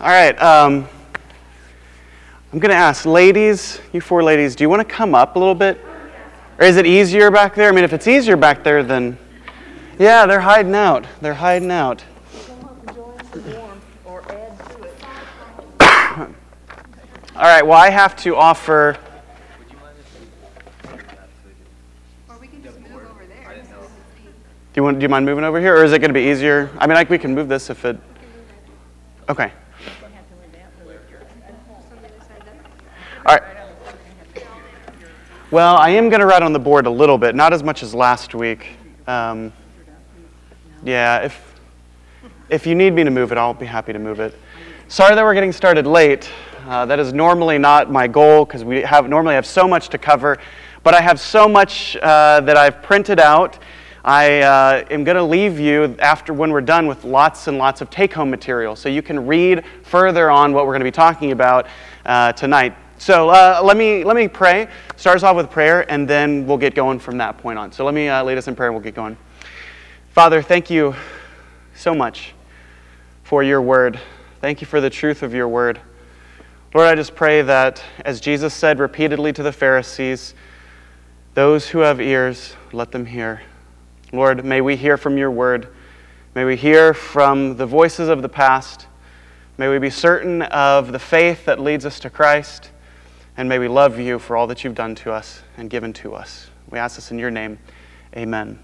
All right. I'm going to ask, ladies, you four ladies, do you want to come up a little bit? Or is it easier back there? I mean, if it's easier back there, then... Yeah, they're hiding out. They're hiding out. All right, well, I have to offer... Or we can just move over there. Do you mind moving over here, or is it going to be easier? I mean, we can move this if it... Okay. All right. Well, I am going to write on the board a little bit, not as much as last week. Yeah, if you need me to move it, I'll be happy to move it. Sorry that we're getting started late. That is normally not my goal because we normally have so much to cover, but I have so much that I've printed out. I am going to leave you after when we're done with lots and lots of take-home material, so you can read further on what we're going to be talking about tonight. So let me pray. Start us off with prayer, and then we'll get going from that point on. So let me lead us in prayer, and we'll get going. Father, thank you so much for your word. Thank you for the truth of your word. Lord, I just pray that, as Jesus said repeatedly to the Pharisees, those who have ears, let them hear. Lord, may we hear from your word. May we hear from the voices of the past. May we be certain of the faith that leads us to Christ. And may we love you for all that you've done to us and given to us. We ask this in your name. Amen.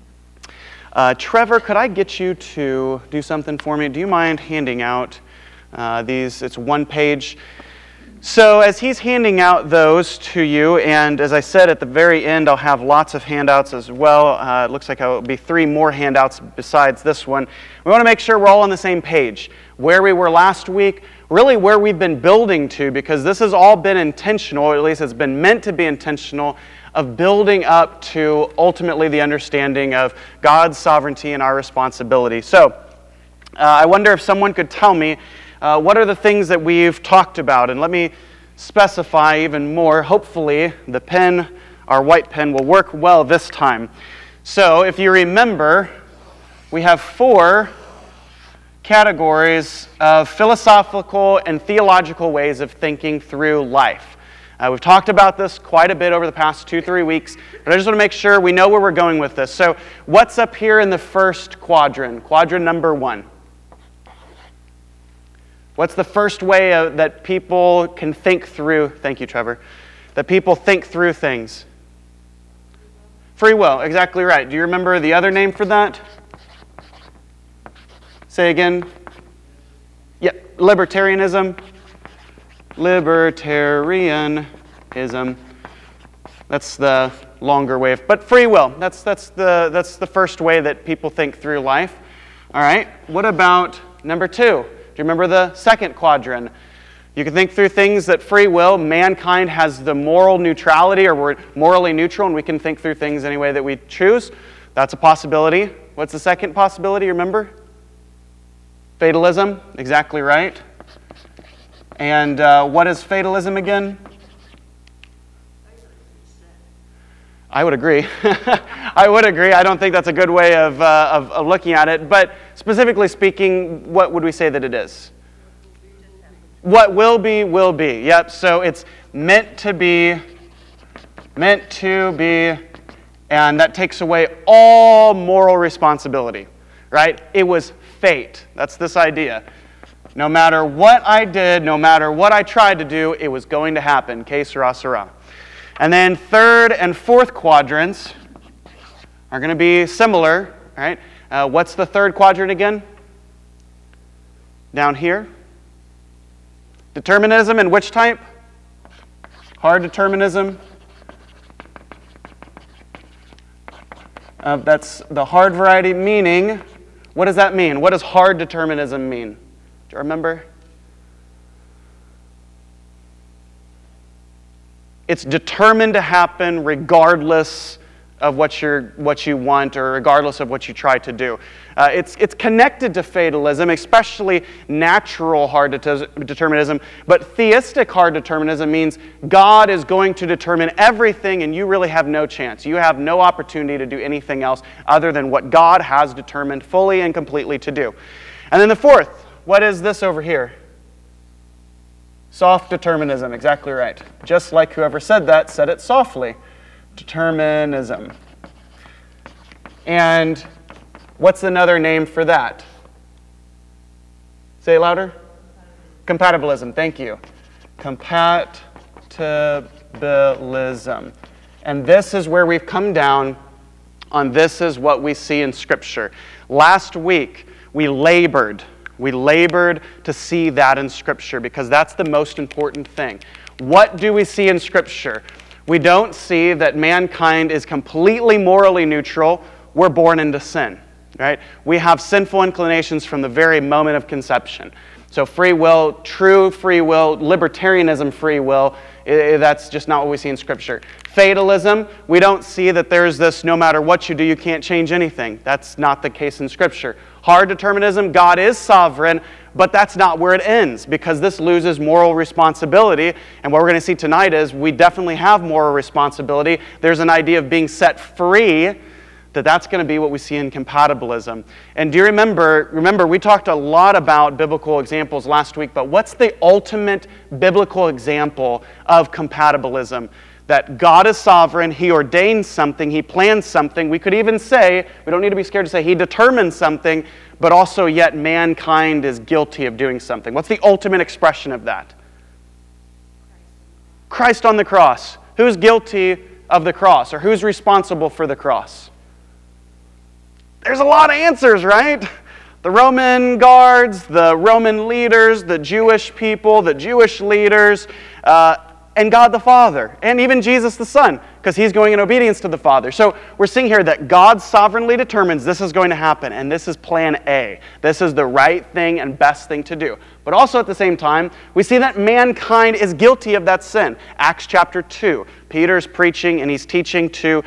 Trevor, could I get you to do something for me? Do you mind handing out these? It's one page. So as he's handing out those to you, and as I said at the very end, I'll have lots of handouts as well. It looks like there'll be 3 more handouts besides this one. We want to make sure we're all on the same page. Where we were last week, really where we've been building to, because this has all been intentional, or at least it's been meant to be intentional, of building up to ultimately the understanding of God's sovereignty and our responsibility. So I wonder if someone could tell me what are the things that we've talked about, and let me specify even more. Hopefully the pen, our white pen, will work well this time. So if you remember, we have 4 categories of philosophical and theological ways of thinking through life. We've talked about this quite a bit over the past 2-3 weeks, but I just want to make sure we know where we're going with this. So what's up here in the first quadrant? Quadrant number 1. What's the first way that people can think through, thank you, Trevor, that people think through things? Free will, exactly right. Do you remember the other name for that? Say again. Yeah, libertarianism. Libertarianism. That's the longer way but free will. That's the first way that people think through life. All right. What about number 2? Do you remember the second quadrant? You can think through things that free will, mankind has the moral neutrality, or we're morally neutral, and we can think through things any way that we choose. That's a possibility. What's the second possibility, remember? Fatalism, exactly right. And what is fatalism again? I would agree. I would agree. I don't think that's a good way of looking at it. But specifically speaking, what would we say that it is? What will be, will be. Yep, so it's meant to be, and that takes away all moral responsibility, right? It was fate. That's this idea. No matter what I did, no matter what I tried to do, it was going to happen. Que sera, sera. And then third and fourth quadrants are going to be similar, right? What's the third quadrant again? Down here. Determinism, and which type? Hard determinism. That's the hard variety, meaning, what does that mean? What does hard determinism mean? Do you remember? It's determined to happen regardless of what you want, or regardless of what you try to do. It's connected to fatalism, especially natural hard determinism, but theistic hard determinism means God is going to determine everything and you really have no chance. You have no opportunity to do anything else other than what God has determined fully and completely to do. And then the fourth, what is this over here? Soft determinism, exactly right. Just like whoever said that said it softly. Determinism. And what's another name for that? Say it louder. Compatibilism, thank you. Compatibilism. And this is where we've come down on this is what we see in Scripture. Last week, we labored to see that in Scripture because that's the most important thing. What do we see in Scripture? We don't see that mankind is completely morally neutral. We're born into sin, right? We have sinful inclinations from the very moment of conception. So free will, true free will, libertarianism free will, that's just not what we see in Scripture. Fatalism, we don't see that there's this no matter what you do, you can't change anything. That's not the case in Scripture. Hard determinism, God is sovereign, but that's not where it ends because this loses moral responsibility. And what we're going to see tonight is we definitely have moral responsibility. There's an idea of being set free, that's going to be what we see in compatibilism. And do you remember we talked a lot about biblical examples last week, but what's the ultimate biblical example of compatibilism? That God is sovereign, He ordains something, He plans something. We could even say, we don't need to be scared to say He determines something, but also yet mankind is guilty of doing something. What's the ultimate expression of that? Christ on the cross. Who's guilty of the cross, or who's responsible for the cross? There's a lot of answers, right? The Roman guards, the Roman leaders, the Jewish people, the Jewish leaders, and God the Father, and even Jesus the Son, because He's going in obedience to the Father. So we're seeing here that God sovereignly determines this is going to happen, and this is plan A. This is the right thing and best thing to do. But also at the same time, we see that mankind is guilty of that sin. Acts chapter 2, Peter's preaching and he's teaching to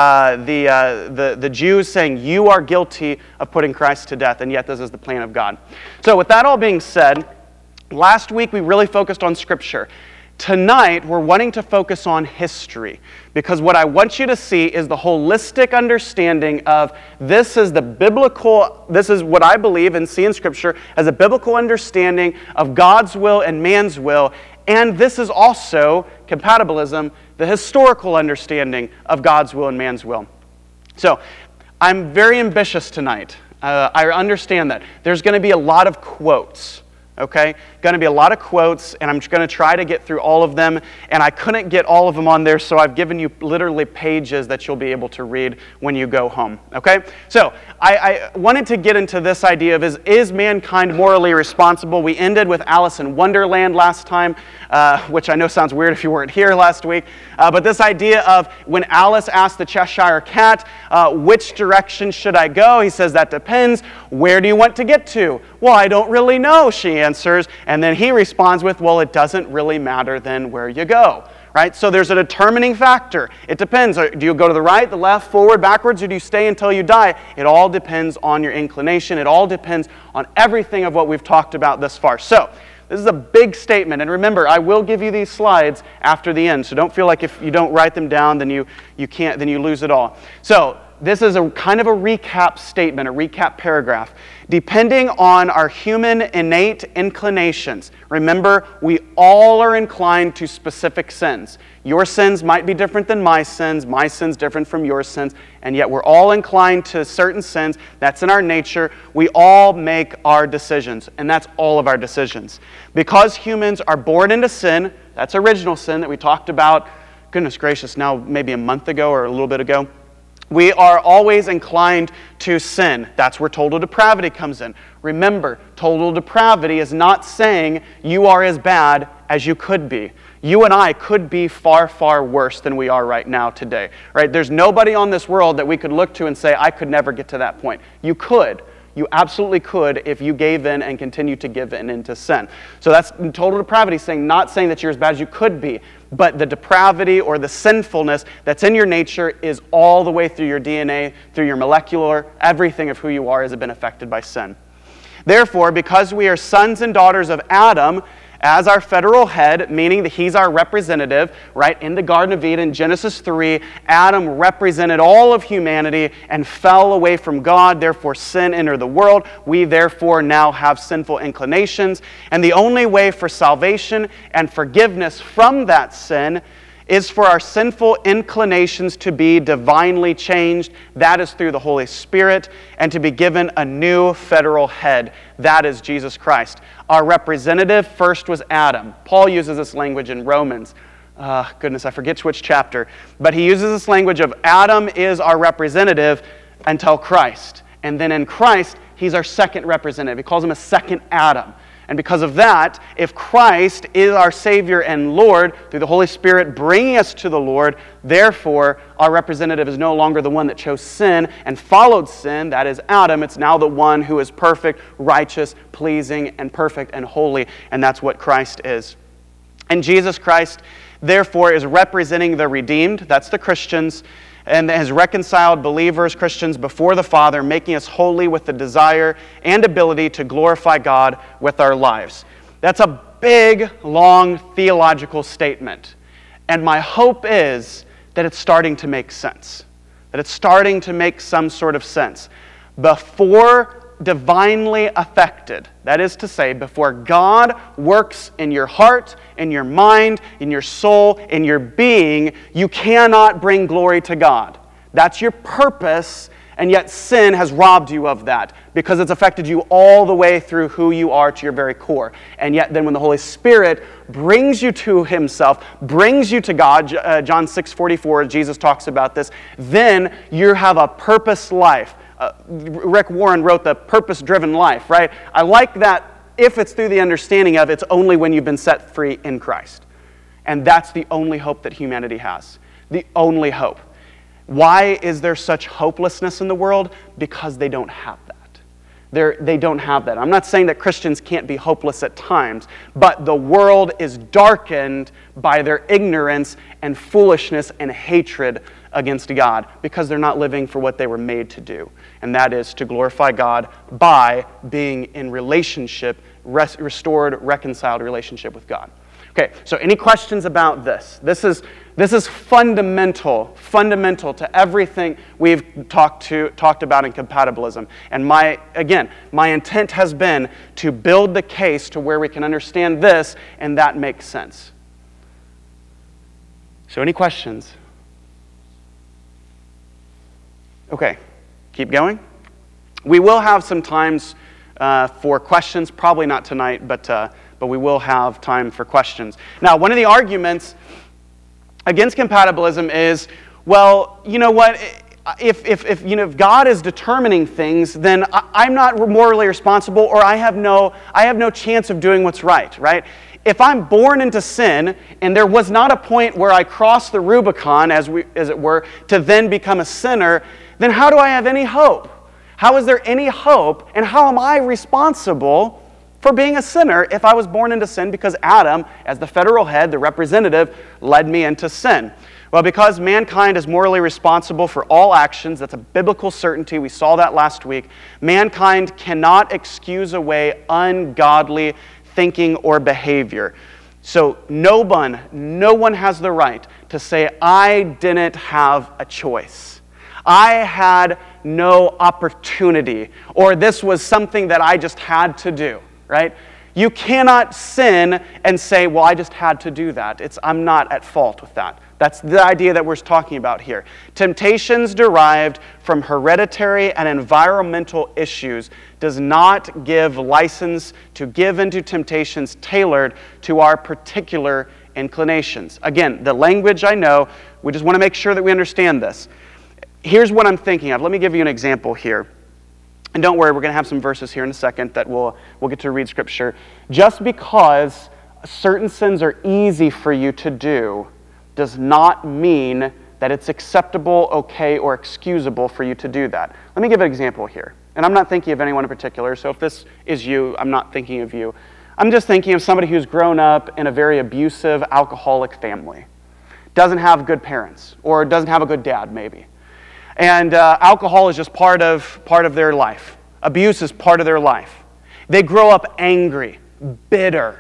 the Jews saying, you are guilty of putting Christ to death, and yet this is the plan of God. So with that all being said, last week we really focused on Scripture. Tonight, we're wanting to focus on history because what I want you to see is the holistic understanding of this is what I believe and see in Scripture as a biblical understanding of God's will and man's will, and this is also, compatibilism, the historical understanding of God's will and man's will. So, I'm very ambitious tonight. I understand that. There's going to be a lot of quotes. Okay? Going to be a lot of quotes, and I'm going to try to get through all of them, and I couldn't get all of them on there, so I've given you literally pages that you'll be able to read when you go home. Okay? So, I wanted to get into this idea of is mankind morally responsible? We ended with Alice in Wonderland last time, which I know sounds weird if you weren't here last week, but this idea of when Alice asked the Cheshire Cat, which direction should I go? He says, that depends. Where do you want to get to? Well, I don't really know, she answers, and then he responds with, well, it doesn't really matter then where you go, right? So there's a determining factor. It depends. Do you go to the right, the left, forward, backwards, or do you stay until you die? It all depends on your inclination. It all depends on everything of what we've talked about thus far. So this is a big statement, and remember, I will give you these slides after the end, so don't feel like if you don't write them down, then you lose it all. So this is a kind of a recap statement, a recap paragraph. Depending on our human innate inclinations, remember, we all are inclined to specific sins. Your sins might be different than my sins different from your sins, and yet we're all inclined to certain sins. That's in our nature. We all make our decisions, and that's all of our decisions. Because humans are born into sin, that's original sin that we talked about, goodness gracious, now maybe a month ago or a little bit ago. We are always inclined to sin. That's where total depravity comes in. Remember, total depravity is not saying you are as bad as you could be. You and I could be far, far worse than we are right now today. Right? There's nobody on this world that we could look to and say, I could never get to that point. You could. You absolutely could if you gave in and continued to give in into sin. So that's total depravity, not saying that you're as bad as you could be, but the depravity or the sinfulness that's in your nature is all the way through your DNA, through your molecular, everything of who you are has been affected by sin. Therefore, because we are sons and daughters of Adam, as our federal head, meaning that he's our representative, right? In the Garden of Eden, Genesis 3, Adam represented all of humanity and fell away from God. Therefore, sin entered the world. We therefore now have sinful inclinations. And the only way for salvation and forgiveness from that sin is for our sinful inclinations to be divinely changed. That is through the Holy Spirit, and to be given a new federal head. That is Jesus Christ. Our representative first was Adam. Paul uses this language in Romans. Goodness, I forget which chapter. But he uses this language of Adam is our representative until Christ. And then in Christ, he's our second representative. He calls him a second Adam. And because of that, if Christ is our Savior and Lord, through the Holy Spirit bringing us to the Lord, therefore, our representative is no longer the one that chose sin and followed sin, that is Adam. It's now the one who is perfect, righteous, pleasing, and perfect and holy, and that's what Christ is. And Jesus Christ, therefore, is representing the redeemed, that's the Christians, and has reconciled believers, Christians, before the Father, making us holy with the desire and ability to glorify God with our lives. That's a big, long theological statement. And my hope is that it's starting to make sense. That it's starting to make some sort of sense. Before divinely affected, that is to say, before God works in your heart, in your mind, in your soul, in your being, you cannot bring glory to God. That's your purpose, and yet sin has robbed you of that because it's affected you all the way through who you are to your very core. And yet then when the Holy Spirit brings you to Himself, brings you to God, John 6:44, Jesus talks about this, then you have a purpose life. Rick Warren wrote The Purpose-Driven Life, right? I like that if it's through the understanding of it's only when you've been set free in Christ. And that's the only hope that humanity has. The only hope. Why is there such hopelessness in the world? Because they don't have that. They don't have that. I'm not saying that Christians can't be hopeless at times, but the world is darkened by their ignorance and foolishness and hatred against God because they're not living for what they were made to do. And that is to glorify God by being in relationship, restored, reconciled relationship with God. Okay, so any questions about this? This is fundamental to everything we've talked about in compatibilism. And my intent has been to build the case to where we can understand this and that makes sense. So any questions? Okay, keep going. We will have some times for questions, probably not tonight, but we will have time for questions. Now, one of the arguments against compatibilism is, well, you know what? If God is determining things, then I'm not morally responsible, or I have no chance of doing what's right, right? If I'm born into sin, and there was not a point where I crossed the Rubicon, as it were, to then become a sinner, then how do I have any hope? How is there any hope, and how am I responsible for being a sinner if I was born into sin because Adam, as the federal head, the representative, led me into sin? Well, because mankind is morally responsible for all actions, that's a biblical certainty, we saw that last week, mankind cannot excuse away ungodly thinking or behavior. So no one has the right to say, I didn't have a choice. I had no opportunity, or this was something that I just had to do, right? You cannot sin and say, well, I just had to do that. I'm not at fault with that. That's the idea that we're talking about here. Temptations derived from hereditary and environmental issues does not give license to give into temptations tailored to our particular inclinations. Again, the language I know, we just want to make sure that we understand this. Here's what I'm thinking of. Let me give you an example here. And don't worry, we're going to have some verses here in a second that we'll get to read Scripture. Just because certain sins are easy for you to do does not mean that it's acceptable, okay, or excusable for you to do that. Let me give an example here. And I'm not thinking of anyone in particular, so if this is you, I'm not thinking of you. I'm just thinking of somebody who's grown up in a very abusive, alcoholic family. Doesn't have good parents, or doesn't have a good dad, maybe. And alcohol is just part of their life. Abuse is part of their life. They grow up angry, bitter,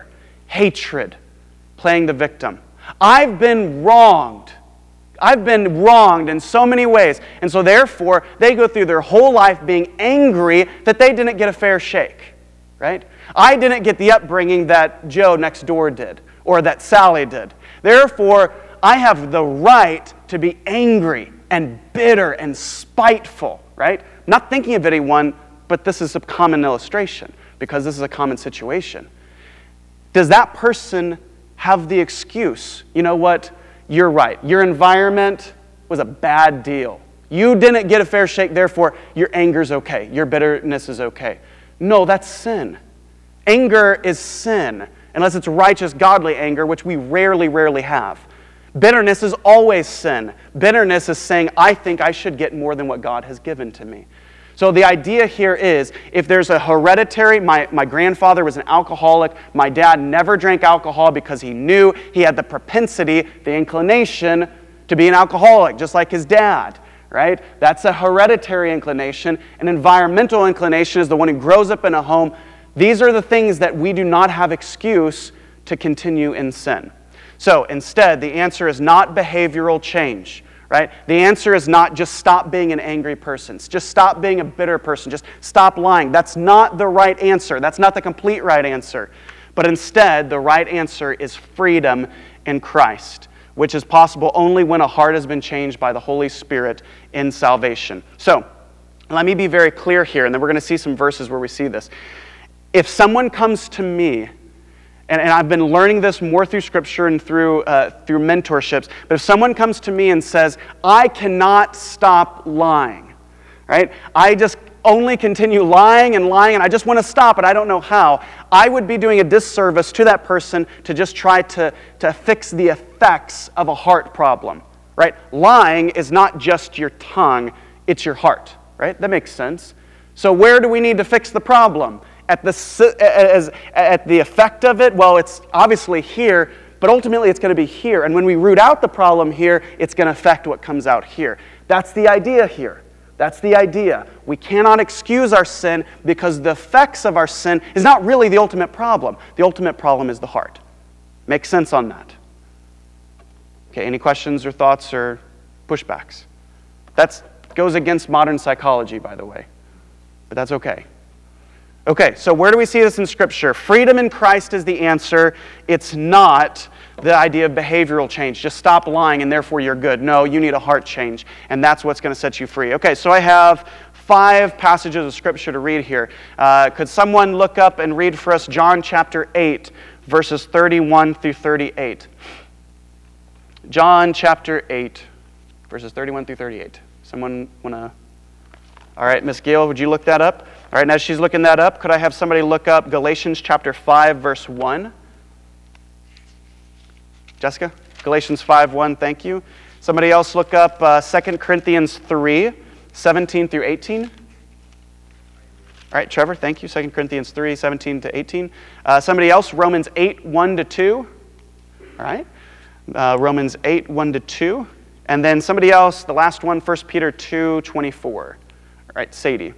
hatred, playing the victim. I've been wronged. I've been wronged in so many ways. And so therefore, they go through their whole life being angry that they didn't get a fair shake, right? I didn't get the upbringing that Joe next door did or that Sally did. Therefore, I have the right to be angry and bitter and spiteful, right? I'm not thinking of anyone, but this is a common illustration because this is a common situation. Does that person have the excuse? You know what? You're right. Your environment was a bad deal. You didn't get a fair shake, therefore your anger's okay. Your bitterness is okay. No, that's sin. Anger is sin, unless it's righteous, godly anger, which we rarely have. Bitterness is always sin. Bitterness is saying, I think I should get more than what God has given to me. So the idea here is, if there's a hereditary, my grandfather was an alcoholic, my dad never drank alcohol because he knew he had the propensity, the inclination to be an alcoholic, just like his dad, right? That's a hereditary inclination. An environmental inclination is the one who grows up in a home. These are the things that we do not have excuse to continue in sin. So instead, the answer is not behavioral change. Right? The answer is not just stop being an angry person. Just stop being a bitter person. Just stop lying. That's not the right answer. That's not the complete right answer. But instead, the right answer is freedom in Christ, which is possible only when a heart has been changed by the Holy Spirit in salvation. So, let me be very clear here, and then we're going to see some verses where we see this. If someone comes to me, and I've been learning this more through Scripture and through mentorships. But if someone comes to me and says, I cannot stop lying, right? I just only continue lying, and I just want to stop, but I don't know how. I would be doing a disservice to that person to just try to fix the effects of a heart problem, right? Lying is not just your tongue, it's your heart, right? That makes sense. So where do we need to fix the problem? At the effect of it, well, it's obviously here, but ultimately it's going to be here. And when we root out the problem here, it's going to affect what comes out here. That's the idea here. That's the idea. We cannot excuse our sin because the effects of our sin is not really the ultimate problem. The ultimate problem is the heart. Make sense on that? Okay, any questions or thoughts or pushbacks? That goes against modern psychology, by the way, but that's okay. Okay, so where do we see this in Scripture? Freedom in Christ is the answer. It's not the idea of behavioral change. Just stop lying and therefore you're good. No, you need a heart change, and that's what's going to set you free. Okay, so I have 5 passages of Scripture to read here. Could someone look up and read for us John chapter 8, verses 31 through 38? John chapter 8, verses 31 through 38. Someone want to... All right, Miss Gail, would you look that up? All right, and as she's looking that up, could I have somebody look up Galatians chapter 5, verse 1? Jessica? Galatians 5:1, thank you. Somebody else look up 2 Corinthians 3, 17 through 18. All right, Trevor, thank you. 2 Corinthians 3, 17 to 18. Somebody else, Romans 8, 1 to 2. All right. Romans 8, 1 to 2. And then somebody else, the last one, 1 Peter 2, 24. All right, Sadie.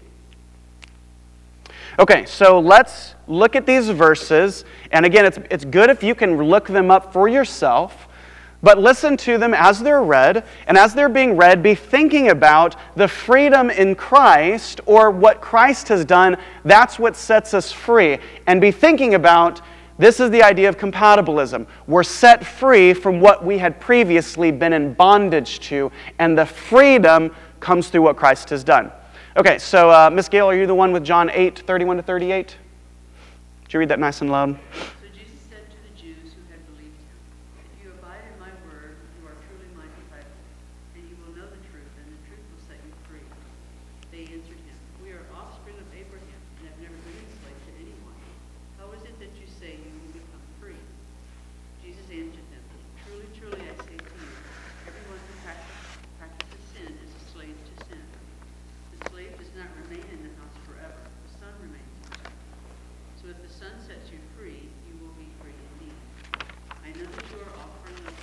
Okay, so let's look at these verses. And again, it's good if you can look them up for yourself, but listen to them as they're read. And as they're being read, be thinking about the freedom in Christ, or what Christ has done. That's what sets us free. And be thinking about, this is the idea of compatibilism. We're set free from what we had previously been in bondage to, and the freedom comes through what Christ has done. Okay, so Miss Gail, are you the one with John 8, 31 to 38? Did you read that nice and loud? So Jesus said to the Jews who had believed him, "If you abide in my word, you are truly my disciples, and you will know the truth, and the truth will set you free." They answered him, "We are offspring of Abraham, and have never been enslaved to anyone. How is it that you say you will become free?" Jesus answered them, "Truly, truly, I say to you, everyone who practices sin is a slave to sin. The slave does not remain in the house forever. The son remains in the house. So if the Son sets you free, you will be free indeed. I know that you are offspring of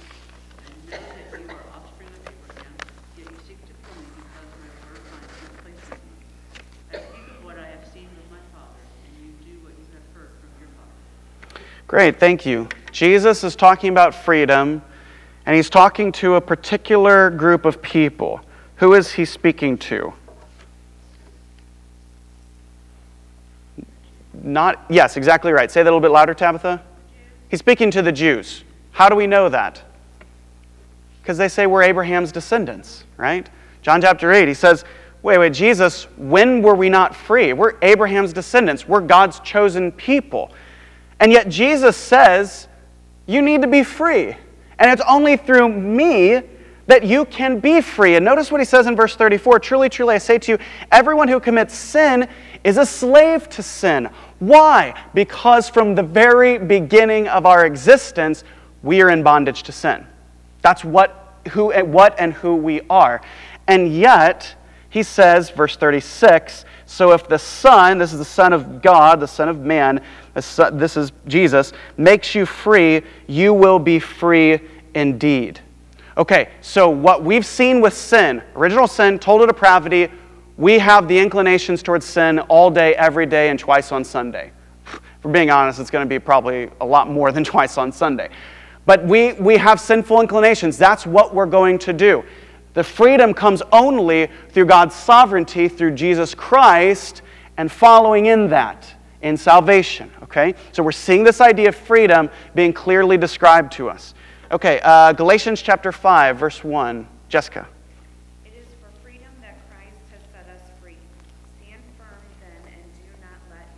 Abraham, yet you seek to kill me because my word finds no place in you. I speak of what I have seen with my Father, and you do what you have heard from your father." Great, thank you. Jesus is talking about freedom, and he's talking to a particular group of people. Who is he speaking to? Yes, exactly right. Say that a little bit louder, Tabitha. He's speaking to the Jews. How do we know that? Because they say we're Abraham's descendants, right? John chapter 8, he says, wait, Jesus, when were we not free? We're Abraham's descendants. We're God's chosen people. And yet Jesus says, you need to be free. And it's only through me that you can be free. And notice what he says in verse 34, truly, truly, I say to you, everyone who commits sin is a slave to sin. Why? Because from the very beginning of our existence, we are in bondage to sin. That's what and who we are. And yet, he says, verse 36, so if the Son, this is the Son of God, the Son of Man, this is Jesus, makes you free, you will be free indeed. Okay, so what we've seen with sin, original sin, total depravity, we have the inclinations towards sin all day, every day, and twice on Sunday. For being honest, it's going to be probably a lot more than twice on Sunday. But we have sinful inclinations. That's what we're going to do. The freedom comes only through God's sovereignty, through Jesus Christ, and following in that, in salvation. Okay? So we're seeing this idea of freedom being clearly described to us. Okay, Galatians chapter 5, verse 1. Jessica. It is for freedom that Christ has set us free. Stand firm then, and do not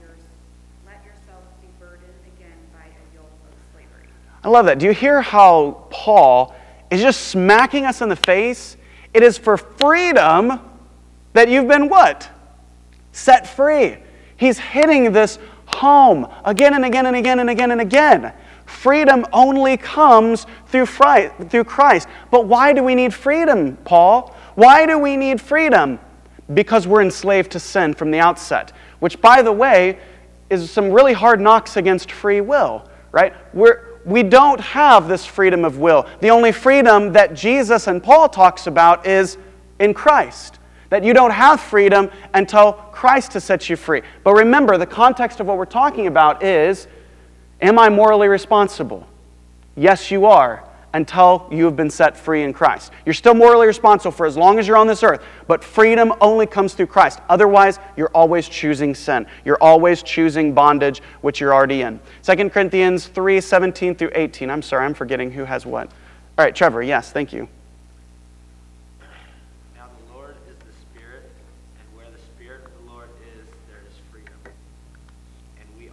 let yourselves be burdened again by a yoke of slavery. I love that. Do you hear how Paul is just smacking us in the face? It is for freedom that you've been what? Set free. He's hitting this home again and again and again and again and again. Freedom only comes through Christ. But why do we need freedom, Paul? Why do we need freedom? Because we're enslaved to sin from the outset, which, by the way, is some really hard knocks against free will, right? We don't have this freedom of will. The only freedom that Jesus and Paul talks about is in Christ. That you don't have freedom until Christ has set you free. But remember, the context of what we're talking about is, am I morally responsible? Yes, you are, until you have been set free in Christ. You're still morally responsible for as long as you're on this earth, but freedom only comes through Christ. Otherwise, you're always choosing sin. You're always choosing bondage, which you're already in. 2 Corinthians 3, 17 through 18. I'm sorry, I'm forgetting who has what. All right, Trevor, yes, thank you. Now the Lord is the Spirit, and where the Spirit of the Lord is, there is freedom. And we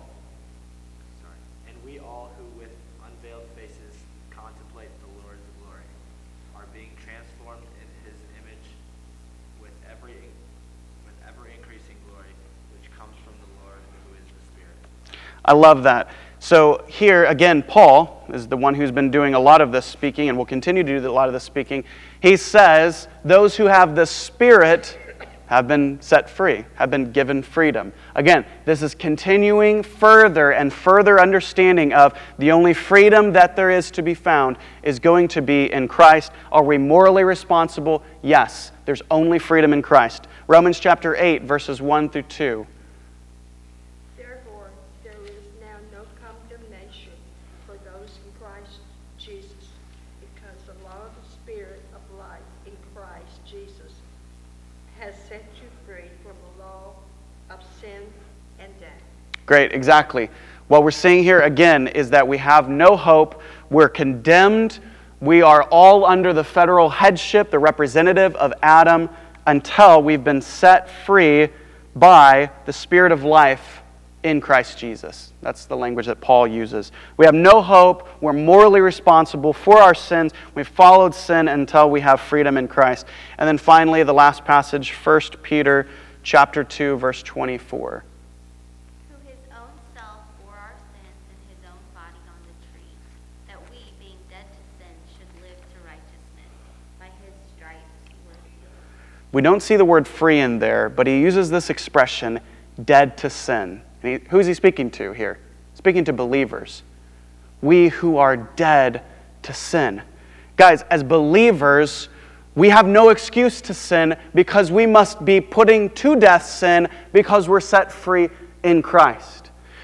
all who with unveiled faces contemplate the Lord's glory are being transformed in His image with ever increasing glory, which comes from the Lord, who is the Spirit. I love that. So here, again, Paul is the one who's been doing a lot of this speaking and will continue to do a lot of this speaking. He says, those who have the Spirit have been set free, have been given freedom. Again, this is continuing further and further understanding of the only freedom that there is to be found is going to be in Christ. Are we morally responsible? Yes, there's only freedom in Christ. Romans chapter 8, verses 1 through 2. Therefore, there is now no condemnation for those in Christ Jesus, because the law of the Spirit of life in Christ Jesus has set you free from the law of sin and death. Great, exactly. What we're seeing here again is that we have no hope. We're condemned. We are all under the federal headship, the representative of Adam, until we've been set free by the Spirit of life in Christ Jesus. That's the language that Paul uses. We have no hope. We're morally responsible for our sins. We've followed sin until we have freedom in Christ. And then finally, the last passage, 1 Peter chapter 2, verse 24. Who his own self bore our sins in his own body on the tree, that we, being dead to sin, should live to righteousness. By his stripes you were healed. We don't see the word free in there, but he uses this expression, dead to sin. And who's he speaking to here? Speaking to believers. We who are dead to sin. Guys, as believers, we have no excuse to sin because we must be putting to death sin because we're set free in Christ.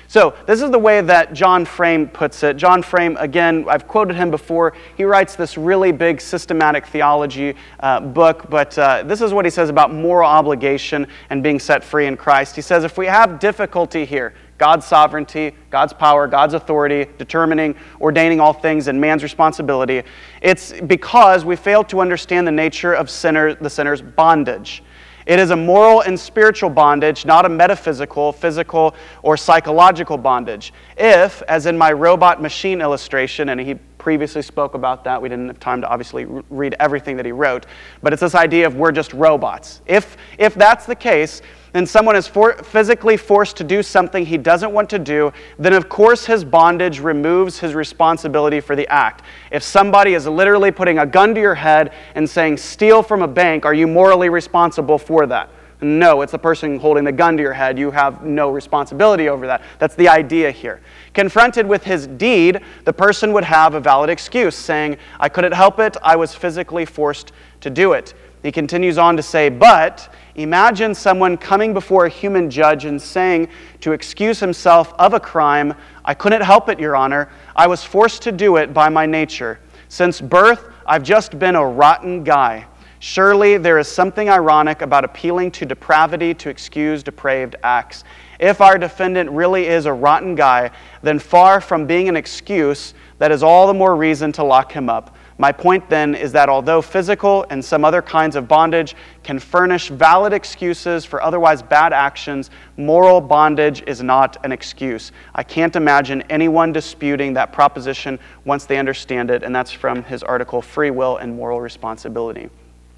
So this is the way that John Frame puts it. John Frame, again, I've quoted him before. He writes this really big systematic theology book, but this is what he says about moral obligation and being set free in Christ. He says, if we have difficulty here, God's sovereignty, God's power, God's authority, determining, ordaining all things, and man's responsibility, it's because we fail to understand the nature of the sinner's bondage. It is a moral and spiritual bondage, not a metaphysical, physical, or psychological bondage. If, as in my robot machine illustration, and he previously spoke about that, we didn't have time to obviously read everything that he wrote, but it's this idea of we're just robots. If that's the case, then someone is physically forced to do something he doesn't want to do, then of course his bondage removes his responsibility for the act. If somebody is literally putting a gun to your head and saying, steal from a bank, are you morally responsible for that? No, it's the person holding the gun to your head. You have no responsibility over that. That's the idea here. Confronted with his deed, the person would have a valid excuse, saying, I couldn't help it, I was physically forced to do it. He continues on to say, but imagine someone coming before a human judge and saying to excuse himself of a crime, I couldn't help it, Your Honor. I was forced to do it by my nature. Since birth, I've just been a rotten guy. Surely there is something ironic about appealing to depravity to excuse depraved acts. If our defendant really is a rotten guy, then far from being an excuse, that is all the more reason to lock him up. My point then is that although physical and some other kinds of bondage can furnish valid excuses for otherwise bad actions, moral bondage is not an excuse. I can't imagine anyone disputing that proposition once they understand it, and that's from his article, Free Will and Moral Responsibility.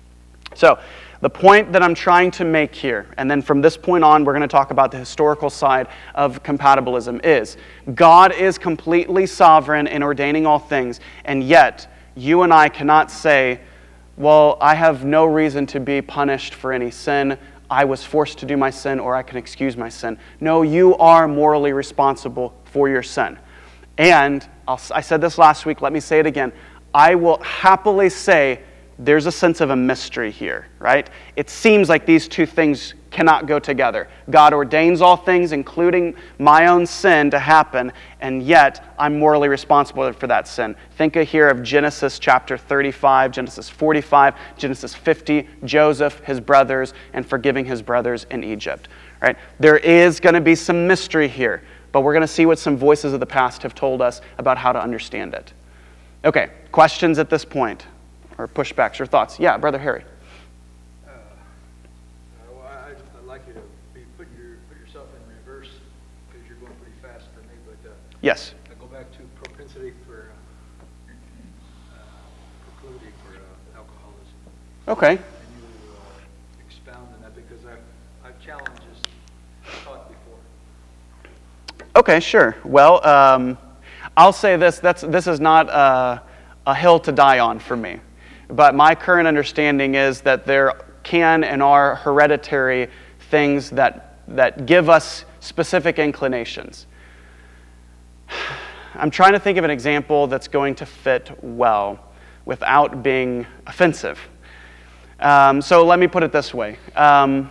So, the point that I'm trying to make here, and then from this point on, we're going to talk about the historical side of compatibilism, is God is completely sovereign in ordaining all things, and yet you and I cannot say, well, I have no reason to be punished for any sin. I was forced to do my sin, or I can excuse my sin. No, you are morally responsible for your sin. And I said this last week, let me say it again. I will happily say there's a sense of a mystery here, right? It seems like these two things cannot go together. God ordains all things, including my own sin, to happen, and yet I'm morally responsible for that sin. Think here of Genesis chapter 35, Genesis 45, Genesis 50, Joseph, his brothers, and forgiving his brothers in Egypt. Right? There is going to be some mystery here, but we're going to see what some voices of the past have told us about how to understand it. Okay, questions at this point? Or pushbacks or thoughts? Yeah, Brother Harry. Well, I'd like you to put yourself in reverse because you're going pretty fast for me. But yes. I go back to proclivity for alcoholism. Okay. Can you expound on that because I've challenged this thought before. Okay, sure. Well, I'll say this. This is not a hill to die on for me. But my current understanding is that there can and are hereditary things that give us specific inclinations. I'm trying to think of an example that's going to fit well without being offensive. So let me put it this way. I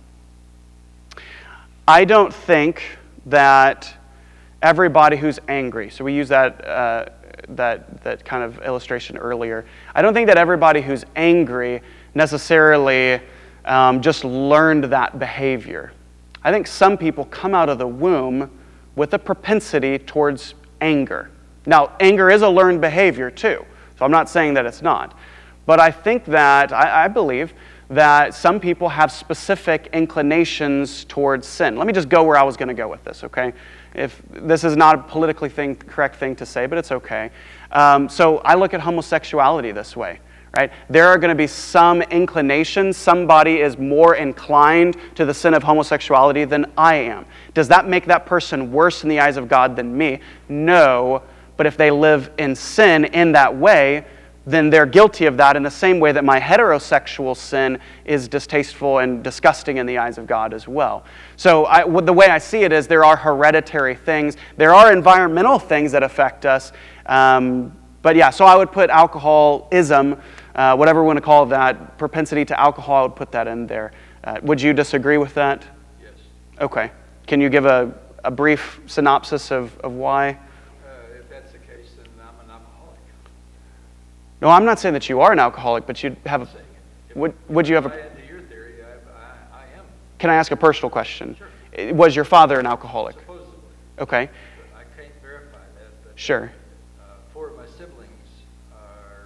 don't think that everybody who's angry, so we use that kind of illustration earlier. I don't think that everybody who's angry necessarily just learned that behavior. I think some people come out of the womb with a propensity towards anger. Now, anger is a learned behavior too, so I'm not saying that it's not. But I think that, I believe that some people have specific inclinations towards sin. Let me just go where I was going to go with this, okay? If this is not a politically correct thing to say, but it's okay. So I look at homosexuality this way, right? There are going to be some inclinations. Somebody is more inclined to the sin of homosexuality than I am. Does that make that person worse in the eyes of God than me? No, but if they live in sin in that way, then they're guilty of that in the same way that my heterosexual sin is distasteful and disgusting in the eyes of God as well. So the way I see it is there are hereditary things. There are environmental things that affect us. But yeah, so I would put alcoholism, whatever we want to call that, propensity to alcohol, I would put that in there. Would you disagree with that? Yes. Okay. Can you give a a brief synopsis of why? If that's the case, then I'm an alcoholic. No, I'm not saying that you are an alcoholic, but you'd have a... Saying it. Would you have If I a... into your theory, I am. Can I ask a personal question? Sure. Was your father an alcoholic? Supposedly. Okay, But I can't verify that. But, sure. 4 of my siblings are.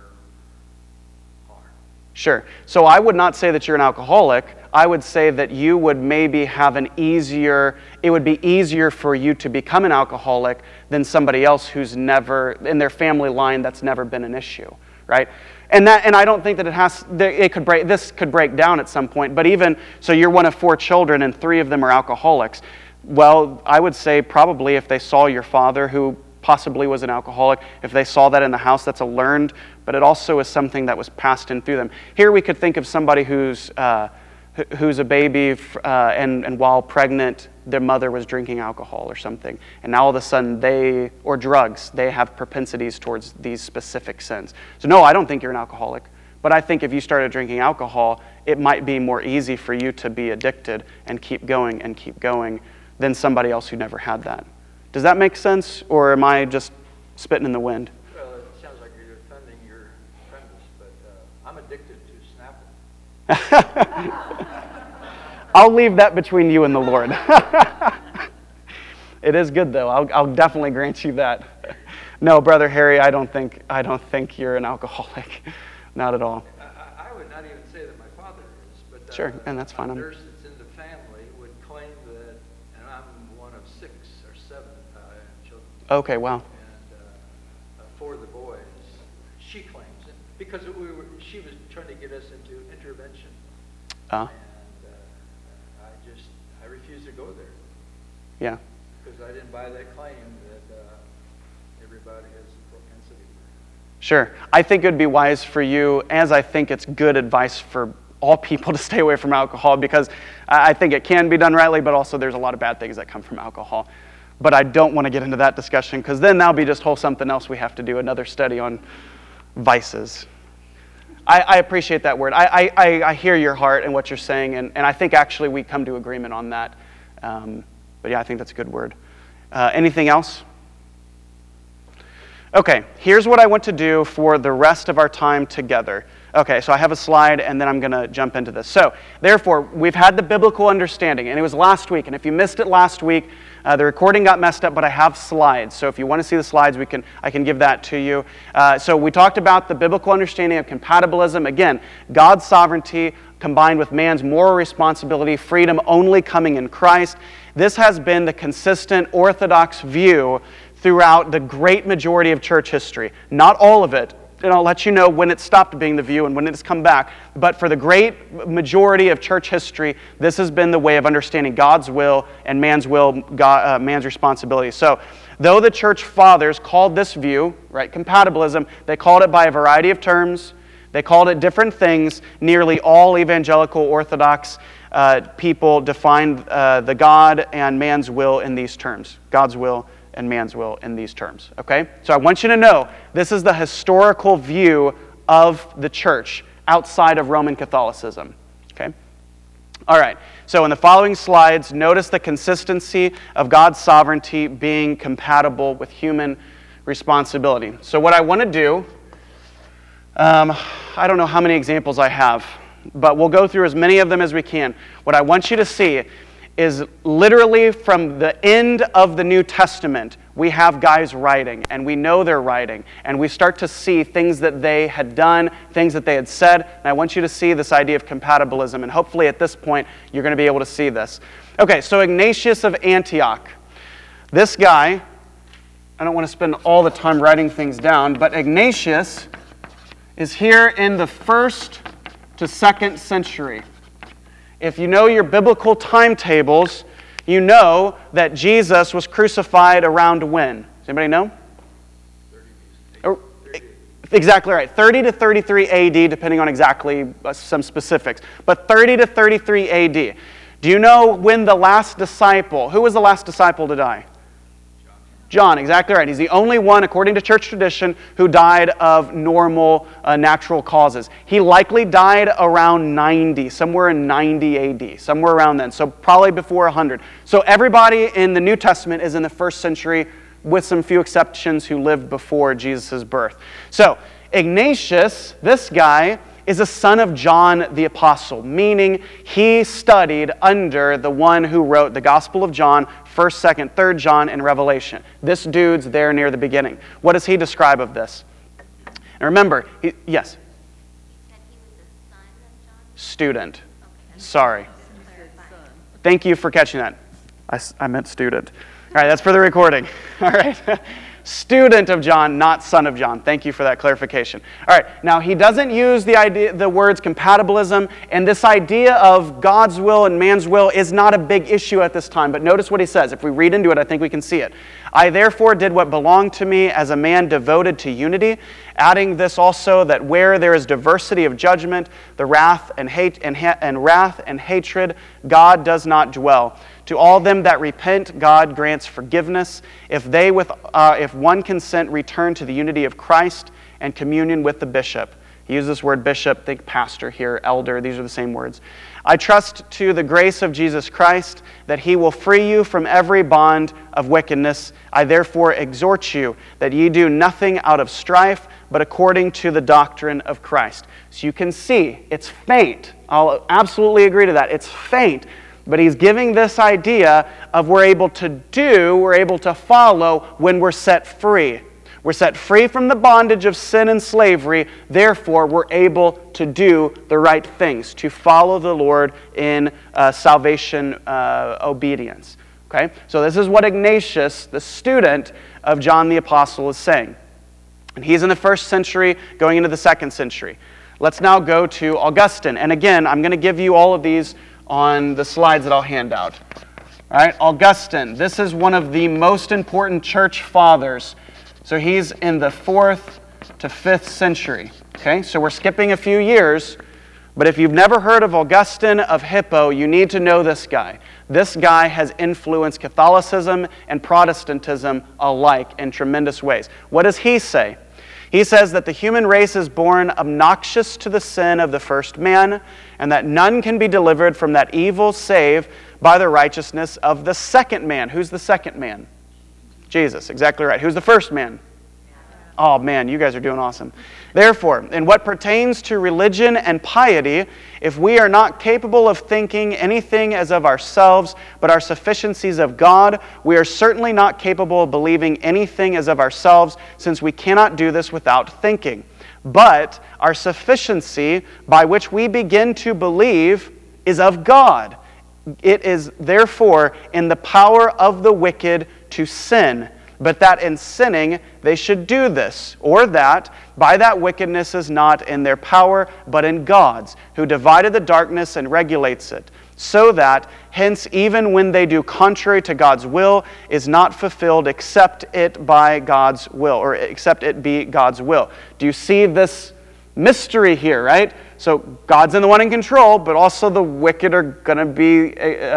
Sure. So I would not say that you're an alcoholic. I would say that you would maybe have it would be easier for you to become an alcoholic than somebody else who's never, in their family line, that's never been an issue, right? And I don't think that this could break down at some point, but even, so you're one of 4 children and 3 of them are alcoholics. Well, I would say probably if they saw your father, who possibly was an alcoholic, if they saw that in the house, that's a learned, but it also is something that was passed in through them. Here we could think of somebody who's a baby and while pregnant, their mother was drinking alcohol or something. And now all of a sudden or drugs, they have propensities towards these specific sins. So no, I don't think you're an alcoholic. But I think if you started drinking alcohol, it might be more easy for you to be addicted and keep going than somebody else who never had that. Does that make sense? Or am I just spitting in the wind? Well, it sounds like you're defending your premise, but I'm addicted to Snapple. I'll leave that between you and the Lord. It is good though. I'll definitely grant you that. No, Brother Harry, I don't think you're an alcoholic. Not at all. I would not even say that my father is, but Sure, and that's fine. A nurse that's in the family would claim that, and I'm one of 6 or 7 children. Okay, wow. And 4 of the boys, she claims it because she was trying to get us into intervention. And I refuse to go there. Yeah. Because I didn't buy that claim that everybody has a propensity. Sure. I think it would be wise for you, as I think it's good advice for all people to stay away from alcohol, because I think it can be done rightly, but also there's a lot of bad things that come from alcohol. But I don't want to get into that discussion, because then that'll be just whole something else we have to do, another study on vices. I appreciate that word. I hear your heart and what you're saying, and I think actually we come to agreement on that. But yeah, I think that's a good word. Anything else? Okay, here's what I want to do for the rest of our time together. Okay, so I have a slide, and then I'm going to jump into this. So, therefore, we've had the biblical understanding, and it was last week. And if you missed it last week, the recording got messed up, but I have slides. So if you want to see the slides, I can give that to you. So we talked about the biblical understanding of compatibilism. Again, God's sovereignty combined with man's moral responsibility, freedom only coming in Christ. This has been the consistent orthodox view throughout the great majority of church history. Not all of it, and I'll let you know when it stopped being the view and when it has come back. But for the great majority of church history, this has been the way of understanding God's will and man's man's responsibility. So, though the church fathers called this view, right, compatibilism, they called it by a variety of terms. They called it different things. Nearly all evangelical Orthodox people defined the God and man's will in these terms. God's will and man's will in these terms, okay? So I want you to know this is the historical view of the church outside of Roman Catholicism, okay? All right, so in the following slides, notice the consistency of God's sovereignty being compatible with human responsibility. So what I want to do, I don't know how many examples I have, but we'll go through as many of them as we can. What I want you to see is literally from the end of the New Testament, we have guys writing, and we know they're writing, and we start to see things that they had done, things that they had said, and I want you to see this idea of compatibilism, and hopefully at this point, you're going to be able to see this. Okay, so Ignatius of Antioch. This guy, I don't want to spend all the time writing things down, but Ignatius is here in the 1st to 2nd century. If you know your biblical timetables, you know that Jesus was crucified around when? Does anybody know? 30. Exactly right. 30 to 33 AD, depending on exactly some specifics. But 30 to 33 AD. Do you know when the last disciple, who was the last disciple to die? John, exactly right. He's the only one, according to church tradition, who died of normal, natural causes. He likely died around 90, somewhere in 90 AD, somewhere around then, so probably before 100. So everybody in the New Testament is in the 1st century, with some few exceptions who lived before Jesus' birth. So Ignatius, this guy, is a son of John the Apostle, meaning he studied under the one who wrote the Gospel of John, 1st, 2nd, 3rd John, and Revelation. This dude's there near the beginning. What does he describe of this? And remember, yes? You said he was a son of John? Student. Okay. Sorry. Son. Thank you for catching that. I meant student. All right, that's for the recording. All right. Student of John, not son of John. Thank you for that clarification. All right, now he doesn't use the words compatibilism, and this idea of God's will and man's will is not a big issue at this time, but notice what he says. If we read into it, I think we can see it. I therefore did what belonged to me as a man devoted to unity, adding this also, that where there is diversity of judgment, the wrath and hatred, God does not dwell. To all them that repent, God grants forgiveness, if they if one consent return to the unity of Christ and communion with the bishop. He uses this word bishop, think pastor here, elder, these are the same words. I trust to the grace of Jesus Christ that he will free you from every bond of wickedness. I therefore exhort you that ye do nothing out of strife, but according to the doctrine of Christ. So you can see, it's faint. I'll absolutely agree to that. It's faint. But he's giving this idea of we're able to follow when we're set free. We're set free from the bondage of sin and slavery. Therefore, we're able to do the right things, to follow the Lord in salvation obedience. Okay? So this is what Ignatius, the student of John the Apostle, is saying. And he's in the 1st century, going into the 2nd century. Let's now go to Augustine. And again, I'm going to give you all of these on the slides that I'll hand out. All right, Augustine. This is one of the most important church fathers. So he's in the 4th to 5th century. Okay, so we're skipping a few years, but if you've never heard of Augustine of Hippo, you need to know this guy. This guy has influenced Catholicism and Protestantism alike in tremendous ways. What does he say? He says that the human race is born obnoxious to the sin of the first man, and that none can be delivered from that evil save by the righteousness of the second man. Who's the second man? Jesus, exactly right. Who's the first man? Oh man, you guys are doing awesome. Therefore, in what pertains to religion and piety, if we are not capable of thinking anything as of ourselves, but our sufficiencies of God, we are certainly not capable of believing anything as of ourselves, since we cannot do this without thinking. But our sufficiency, by which we begin to believe, is of God. It is therefore in the power of the wicked to sin, but that in sinning they should do this, or that by that wickedness is not in their power, but in God's, who divided the darkness and regulates it, so that hence even when they do contrary to God's will is not fulfilled except it by God's will, or except it be God's will. Do you see this mystery here, right? So God's in the one in control, but also the wicked are going to be,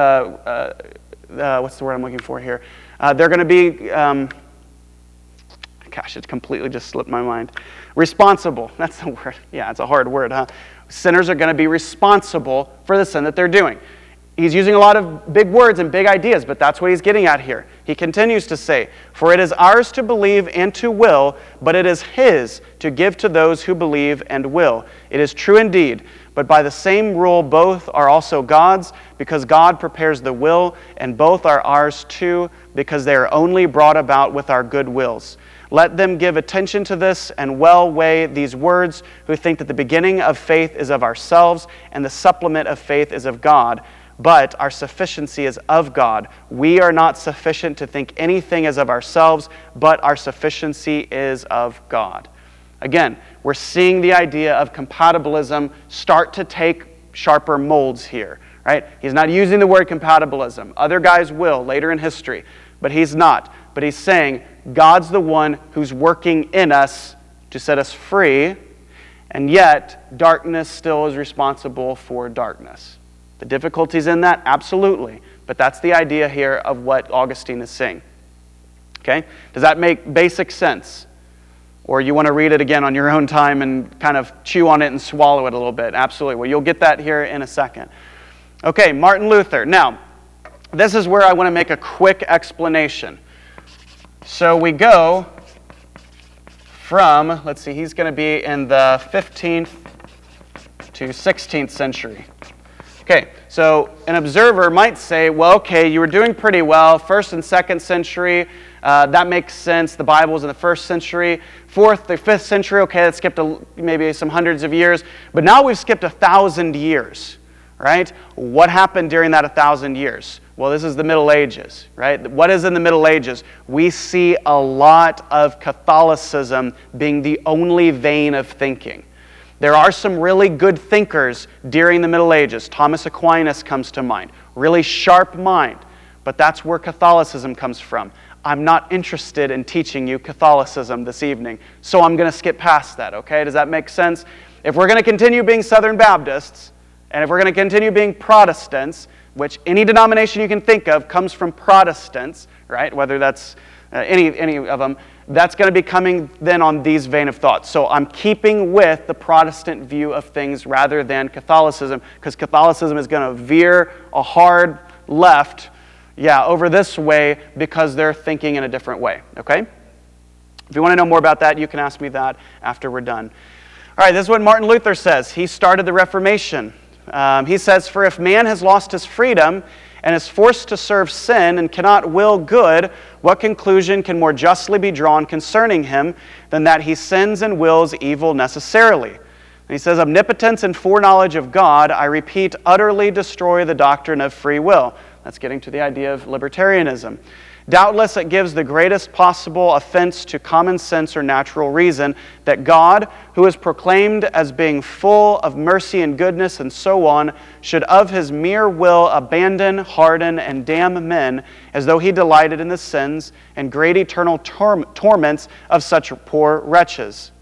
what's the word I'm looking for here? They're going to be, gosh, it completely just slipped my mind. Responsible, that's the word. Yeah, it's a hard word, huh? Sinners are going to be responsible for the sin that they're doing. He's using a lot of big words and big ideas, but that's what he's getting at here. He continues to say, for it is ours to believe and to will, but it is his to give to those who believe and will. It is true indeed, but by the same rule both are also God's, because God prepares the will, and both are ours too, because they are only brought about with our good wills. Let them give attention to this and well weigh these words, who think that the beginning of faith is of ourselves, and the supplement of faith is of God. But our sufficiency is of God. We are not sufficient to think anything as of ourselves, but our sufficiency is of God. Again, we're seeing the idea of compatibilism start to take sharper molds here, right? He's not using the word compatibilism. Other guys will later in history, but he's not. But he's saying God's the one who's working in us to set us free, and yet darkness still is responsible for darkness. The difficulties in that? Absolutely. But that's the idea here of what Augustine is saying. Okay? Does that make basic sense? Or you want to read it again on your own time and kind of chew on it and swallow it a little bit? Absolutely. Well, you'll get that here in a second. Okay, Martin Luther. Now, this is where I want to make a quick explanation. So we go from, let's see, he's going to be in the 15th to 16th century. Okay, so an observer might say, well, okay, you were doing pretty well, 1st and 2nd century, that makes sense. The Bible was in the 1st century. 4th to 5th century, okay, that skipped maybe some hundreds of years. But now we've skipped 1,000 years, right? What happened during that 1,000 years? Well, this is the Middle Ages, right? What is in the Middle Ages? We see a lot of Catholicism being the only vein of thinking. There are some really good thinkers during the Middle Ages. Thomas Aquinas comes to mind. Really sharp mind. But that's where Catholicism comes from. I'm not interested in teaching you Catholicism this evening, so I'm going to skip past that, okay? Does that make sense? If we're going to continue being Southern Baptists, and if we're going to continue being Protestants, which any denomination you can think of comes from Protestants, right? Whether that's any of them, that's going to be coming then on these vein of thought. So I'm keeping with the Protestant view of things rather than Catholicism, because Catholicism is going to veer a hard left, over this way, because they're thinking in a different way, okay? If you want to know more about that, you can ask me that after we're done. All right, this is what Martin Luther says. He started the Reformation. He says, "For if man has lost his freedom and is forced to serve sin and cannot will good, what conclusion can more justly be drawn concerning him than that he sins and wills evil necessarily?" And he says, "Omnipotence and foreknowledge of God, I repeat, utterly destroy the doctrine of free will." That's getting to the idea of libertarianism. "Doubtless it gives the greatest possible offense to common sense or natural reason that God, who is proclaimed as being full of mercy and goodness and so on, should of his mere will abandon, harden, and damn men as though he delighted in the sins and great eternal torments of such poor wretches."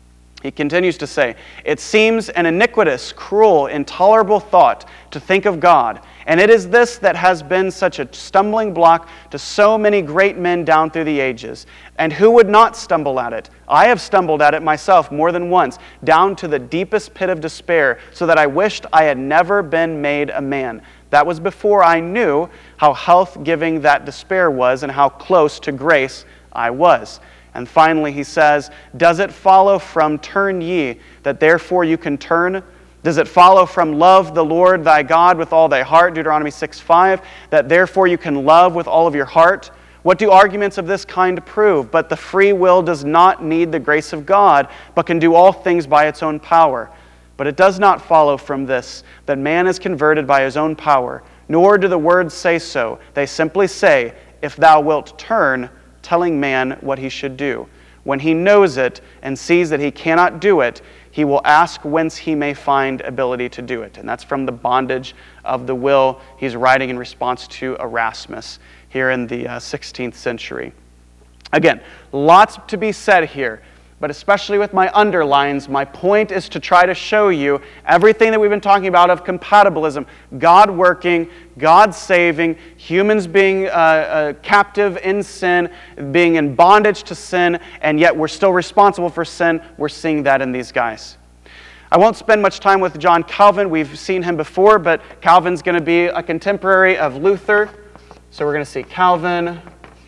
He continues to say, "It seems an iniquitous, cruel, intolerable thought to think of God, and it is this that has been such a stumbling block to so many great men down through the ages. And who would not stumble at it? I have stumbled at it myself more than once, down to the deepest pit of despair, so that I wished I had never been made a man. That was before I knew how health-giving that despair was and how close to grace I was." And finally he says, "Does it follow from turn ye, that therefore you can turn? Does it follow from love the Lord thy God with all thy heart, Deuteronomy 6:5, that therefore you can love with all of your heart? What do arguments of this kind prove? But the free will does not need the grace of God, but can do all things by its own power. But it does not follow from this, that man is converted by his own power, nor do the words say so. They simply say, if thou wilt turn, telling man what he should do. When he knows it and sees that he cannot do it, he will ask whence he may find ability to do it." And that's from The Bondage of the Will. He's writing in response to Erasmus here in the 16th century. Again, lots to be said here, but especially with my underlines, my point is to try to show you everything that we've been talking about of compatibilism. God working, God saving, humans being captive in sin, being in bondage to sin, and yet we're still responsible for sin. We're seeing that in these guys. I won't spend much time with John Calvin. We've seen him before, but Calvin's going to be a contemporary of Luther. So we're going to see Calvin,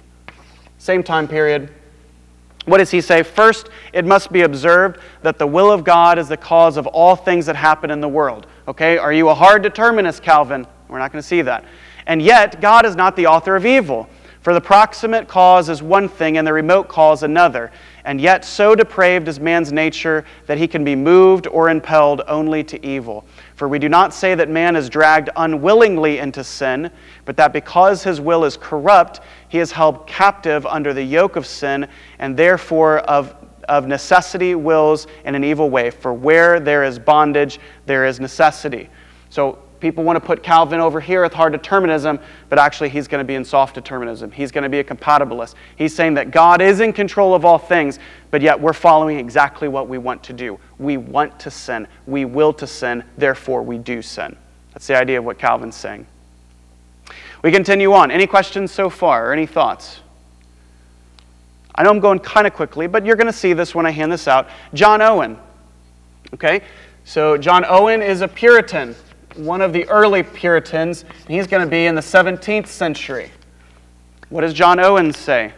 same time period. What does he say? "First, it must be observed that the will of God is the cause of all things that happen in the world." Okay, are you a hard determinist, Calvin? We're not going to see that. "And yet, God is not the author of evil. For the proximate cause is one thing and the remote cause another. And yet so depraved is man's nature that he can be moved or impelled only to evil. For we do not say that man is dragged unwillingly into sin, but that because his will is corrupt, he is held captive under the yoke of sin, and therefore of necessity wills in an evil way. For where there is bondage, there is necessity." So people want to put Calvin over here with hard determinism, but actually he's going to be in soft determinism. He's going to be a compatibilist. He's saying that God is in control of all things, but yet we're following exactly what we want to do. We want to sin. We will to sin. Therefore, we do sin. That's the idea of what Calvin's saying. We continue on. Any questions so far or any thoughts? I know I'm going kind of quickly, but you're going to see this when I hand this out. John Owen. Okay? So John Owen is a Puritan, one of the early Puritans, and he's going to be in the 17th century. What does John Owen say?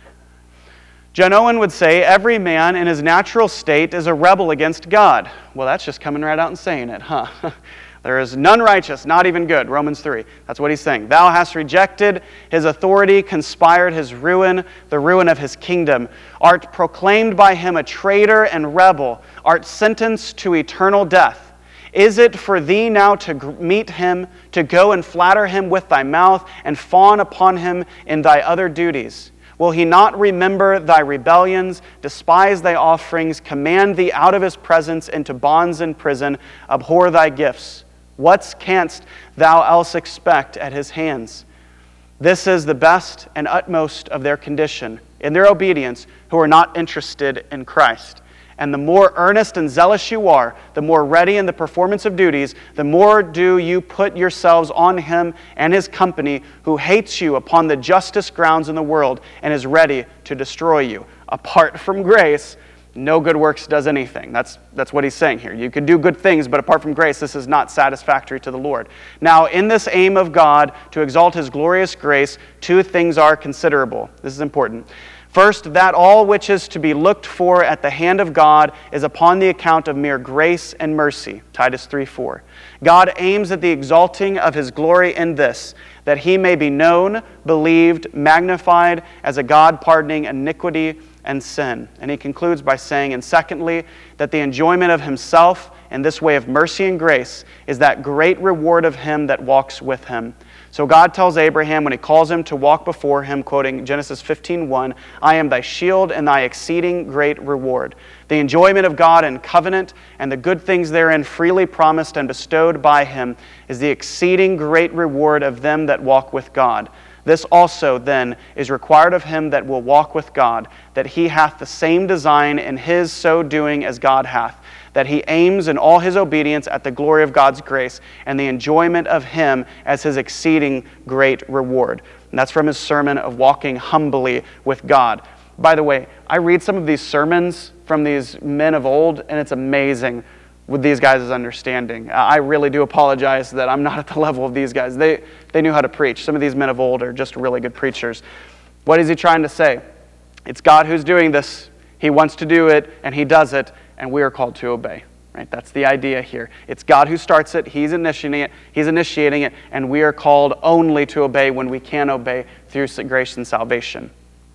John Owen would say, every man in his natural state is a rebel against God. Well, that's just coming right out and saying it, huh? There is none righteous, not even good. Romans 3. That's what he's saying. Thou hast rejected his authority, conspired his ruin, the ruin of his kingdom. Art proclaimed by him a traitor and rebel. Art sentenced to eternal death. Is it for thee now to meet him, to go and flatter him with thy mouth, and fawn upon him in thy other duties? Will he not remember thy rebellions, despise thy offerings, command thee out of his presence into bonds and prison, abhor thy gifts? What canst thou else expect at his hands? This is the best and utmost of their condition, in their obedience, who are not interested in Christ. And the more earnest and zealous you are, the more ready in the performance of duties, the more do you put yourselves on him and his company, who hates you upon the justest grounds in the world and is ready to destroy you. Apart from grace, no good works does anything. That's what he's saying here. You can do good things, but apart from grace, this is not satisfactory to the Lord. Now, in this aim of God to exalt his glorious grace, two things are considerable. This is important. First, that all which is to be looked for at the hand of God is upon the account of mere grace and mercy. Titus 3:4. God aims at the exalting of his glory in this, that he may be known, believed, magnified as a God pardoning iniquity and sin. And he concludes by saying, and secondly, that the enjoyment of himself in this way of mercy and grace is that great reward of him that walks with him. So God tells Abraham when he calls him to walk before him, quoting Genesis 15:1, I am thy shield and thy exceeding great reward. The enjoyment of God in covenant and the good things therein freely promised and bestowed by him is the exceeding great reward of them that walk with God. This also, then, is required of him that will walk with God, that he hath the same design in his so doing as God hath, that he aims in all his obedience at the glory of God's grace and the enjoyment of him as his exceeding great reward. And that's from his sermon of walking humbly with God. By the way, I read some of these sermons from these men of old, and it's amazing with these guys' understanding. I really do apologize that I'm not at the level of these guys. They knew how to preach. Some of these men of old are just really good preachers. What is he trying to say? It's God who's doing this. He wants to do it, and he does it, and we are called to obey. Right? That's the idea here. It's God who starts it, he's initiating it, and we are called only to obey when we can obey through grace and salvation.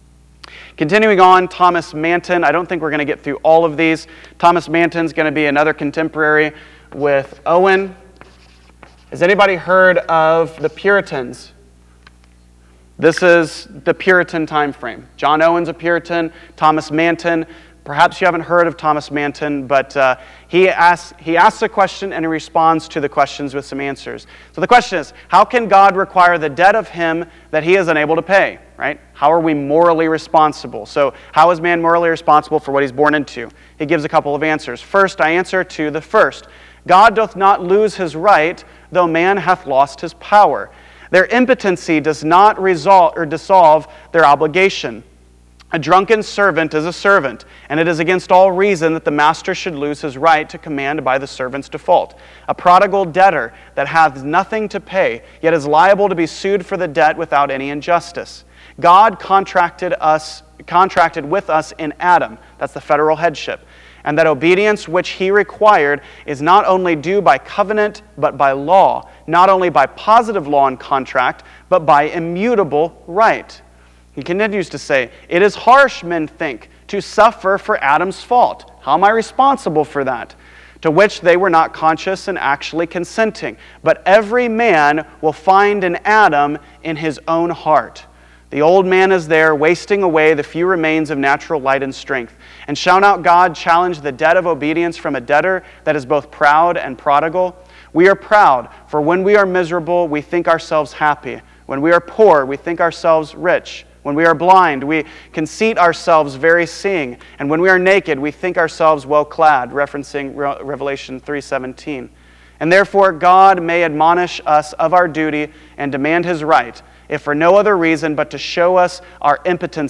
Continuing on, Thomas Manton. I don't think we're going to get through all of these. Thomas Manton's going to be another contemporary with Owen. Has anybody heard of the Puritans? This is the Puritan time frame. John Owen's a Puritan. Thomas Manton. Perhaps you haven't heard of Thomas Manton, but he asks a question and he responds to the questions with some answers. So the question is, how can God require the debt of him that he is unable to pay? Right? How are we morally responsible? So how is man morally responsible for what he's born into? He gives a couple of answers. First, I answer to the first. God doth not lose his right, though man hath lost his power. Their impotency does not result or dissolve their obligation. A drunken servant is a servant, and it is against all reason that the master should lose his right to command by the servant's default. A prodigal debtor that hath nothing to pay, yet is liable to be sued for the debt without any injustice. God contracted with us in Adam, that's the federal headship, and that obedience which he required is not only due by covenant, but by law, not only by positive law and contract, but by immutable right. He continues to say, it is harsh, men think, to suffer for Adam's fault. How am I responsible for that? To which they were not conscious and actually consenting. But every man will find an Adam in his own heart. The old man is there, wasting away the few remains of natural light and strength. And shall not God challenge the debt of obedience from a debtor that is both proud and prodigal? We are proud, for when we are miserable, we think ourselves happy. When we are poor, we think ourselves rich. When we are blind, we conceit ourselves very seeing. And when we are naked, we think ourselves well clad, referencing Revelation 3:17. And therefore God may admonish us of our duty and demand his right, if for no other reason but to show us our impotency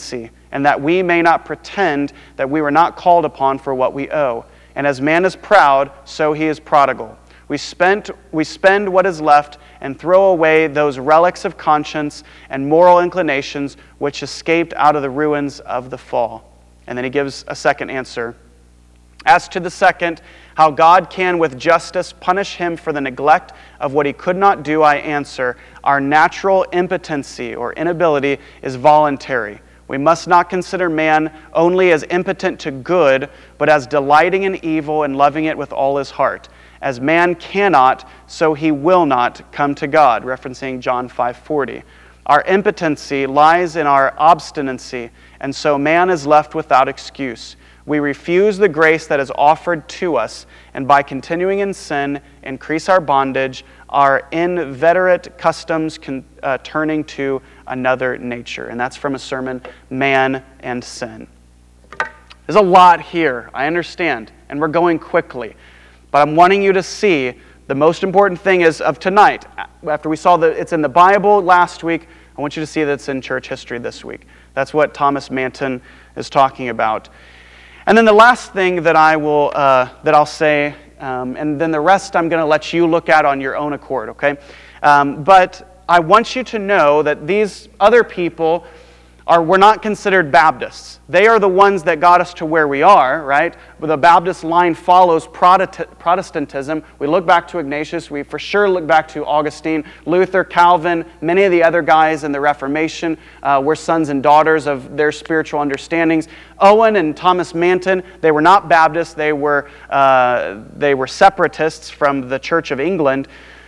and that we may not pretend that we were not called upon for what we owe. And as man is proud, so he is prodigal. We spend what is left and throw away those relics of conscience and moral inclinations which escaped out of the ruins of the fall. And then he gives a second answer. As to the second, how God can with justice punish him for the neglect of what he could not do, I answer, our natural impotency or inability is voluntary. We must not consider man only as impotent to good, but as delighting in evil and loving it with all his heart. As man cannot, so he will not come to God, referencing John 5:40. Our impotency lies in our obstinacy, and so man is left without excuse. We refuse the grace that is offered to us, and by continuing in sin, increase our bondage, our inveterate customs turning to another nature. And that's from a sermon, Man and Sin. There's a lot here, I understand, and we're going quickly. But I'm wanting you to see the most important thing is of tonight. After we saw that it's in the Bible last week, I want you to see that it's in church history this week. That's what Thomas Manton is talking about. And then the last thing that I'll say, and then the rest I'm going to let you look at on your own accord, okay? But I want you to know that these other people were not considered Baptists. They are the ones that got us to where we are, right? The Baptist line follows Protestantism. We look back to Ignatius. We for sure look back to Augustine, Luther, Calvin. Many of the other guys in the Reformation were sons and daughters of their spiritual understandings. Owen and Thomas Manton, they were not Baptists. They were separatists from the Church of England.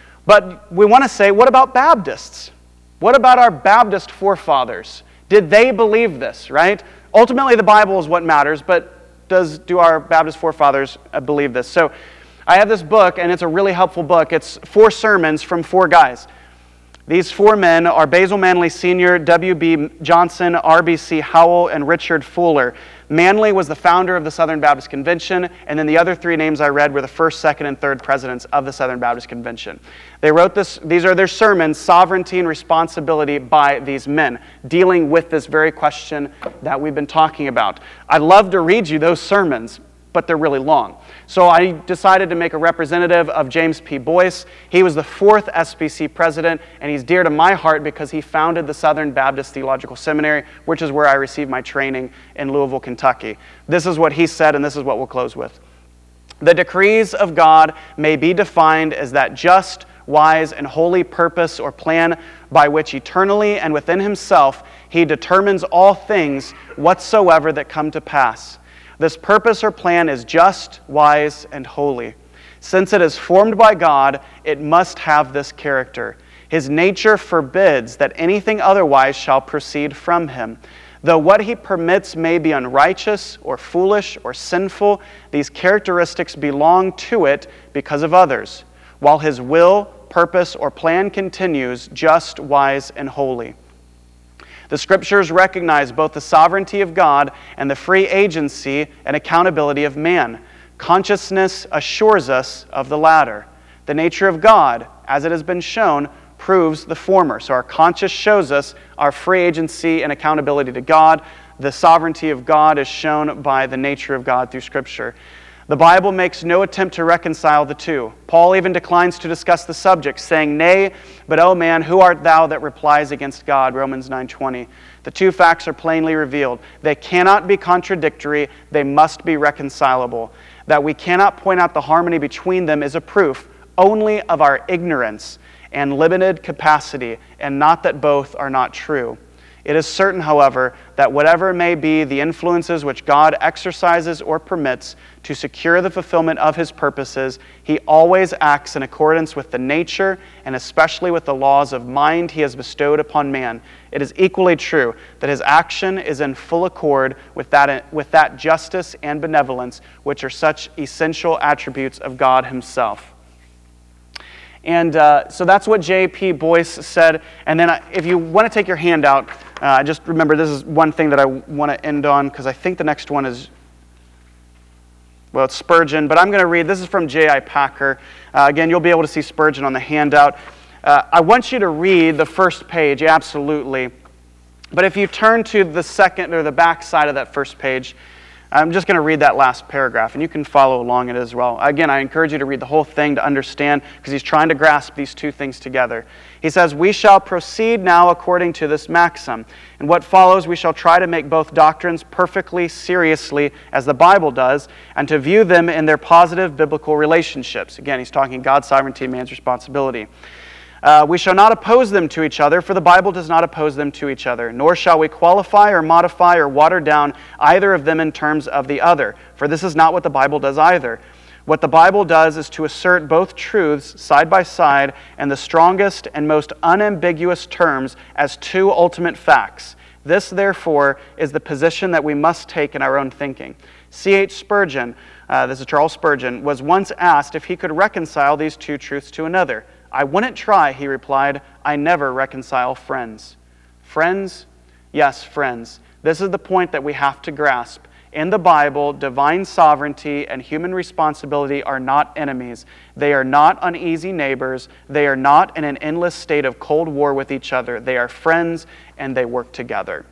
But we want to say, what about Baptists? What about our Baptist forefathers? Did they believe this, right? Ultimately, the Bible is what matters, but do our Baptist forefathers believe this? So I have this book, and it's a really helpful book. It's 4 sermons from 4 guys. These 4 men are Basil Manley Sr., W.B. Johnson, R.B.C. Howell, and Richard Fuller. Manley was the founder of the Southern Baptist Convention, and then the other 3 names I read were the first, second, and third presidents of the Southern Baptist Convention. They wrote this, these are their sermons, Sovereignty and Responsibility by these men, dealing with this very question that we've been talking about. I'd love to read you those sermons, but they're really long. So I decided to make a representative of James P. Boyce. He was the 4th SBC president, and he's dear to my heart because he founded the Southern Baptist Theological Seminary, which is where I received my training in Louisville, Kentucky. This is what he said, and this is what we'll close with. The decrees of God may be defined as that just, wise, and holy purpose or plan by which eternally and within himself he determines all things whatsoever that come to pass. This purpose or plan is just, wise, and holy. Since it is formed by God, it must have this character. His nature forbids that anything otherwise shall proceed from him. Though what he permits may be unrighteous or foolish or sinful, these characteristics belong to it because of others, while his will, purpose, or plan continues just, wise, and holy. The Scriptures recognize both the sovereignty of God and the free agency and accountability of man. Consciousness assures us of the latter. The nature of God, as it has been shown, proves the former. So our conscience shows us our free agency and accountability to God. The sovereignty of God is shown by the nature of God through Scripture. The Bible makes no attempt to reconcile the two. Paul even declines to discuss the subject, saying, "Nay, but O man, who art thou that replies against God?" Romans 9:20. The two facts are plainly revealed. They cannot be contradictory. They must be reconcilable. That we cannot point out the harmony between them is a proof only of our ignorance and limited capacity, and not that both are not true. It is certain, however, that whatever may be the influences which God exercises or permits to secure the fulfillment of his purposes, he always acts in accordance with the nature and especially with the laws of mind he has bestowed upon man. It is equally true that his action is in full accord with that justice and benevolence which are such essential attributes of God himself. And so that's what J.P. Boyce said. And then if you want to take your hand out, just remember this is one thing that I want to end on, because I think the next one is, well, it's Spurgeon. But I'm going to read, this is from J.I. Packer. Again, you'll be able to see Spurgeon on the handout. I want you to read the first page, absolutely. But if you turn to the second or the back side of that first page, I'm just going to read that last paragraph, and you can follow along it as well. Again, I encourage you to read the whole thing to understand, because he's trying to grasp these two things together. He says, "We shall proceed now according to this maxim. In what follows, we shall try to make both doctrines perfectly seriously, as the Bible does, and to view them in their positive biblical relationships." Again, he's talking God's sovereignty and man's responsibility. "We shall not oppose them to each other, for the Bible does not oppose them to each other. Nor shall we qualify or modify or water down either of them in terms of the other, for this is not what the Bible does either. What the Bible does is to assert both truths side by side in the strongest and most unambiguous terms as two ultimate facts. This, therefore, is the position that we must take in our own thinking." C.H. Spurgeon, this is Charles Spurgeon, was once asked if he could reconcile these two truths to another. "I wouldn't try," he replied. "I never reconcile friends." Friends? Yes, friends. This is the point that we have to grasp. In the Bible, divine sovereignty and human responsibility are not enemies. They are not uneasy neighbors. They are not in an endless state of cold war with each other. They are friends, and they work together.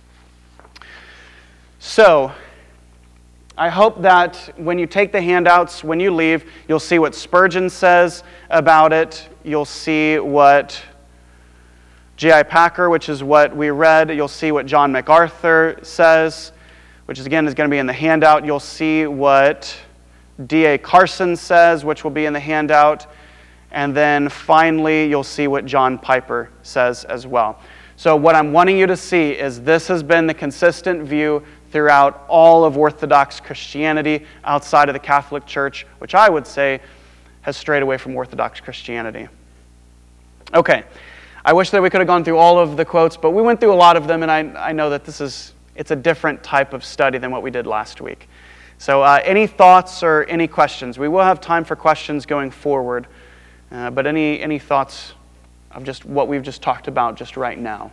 So, I hope that when you take the handouts, when you leave, you'll see what Spurgeon says about it. You'll see what J.I. Packer, which is what we read. You'll see what John MacArthur says, which is going to be in the handout. You'll see what D.A. Carson says, which will be in the handout. And then finally, you'll see what John Piper says as well. So what I'm wanting you to see is this has been the consistent view throughout all of Orthodox Christianity outside of the Catholic Church, which I would say has strayed away from Orthodox Christianity. Okay, I wish that we could have gone through all of the quotes, but we went through a lot of them, and I know that it's a different type of study than what we did last week. So any thoughts or any questions? We will have time for questions going forward, but any thoughts of just what we've just talked about just right now?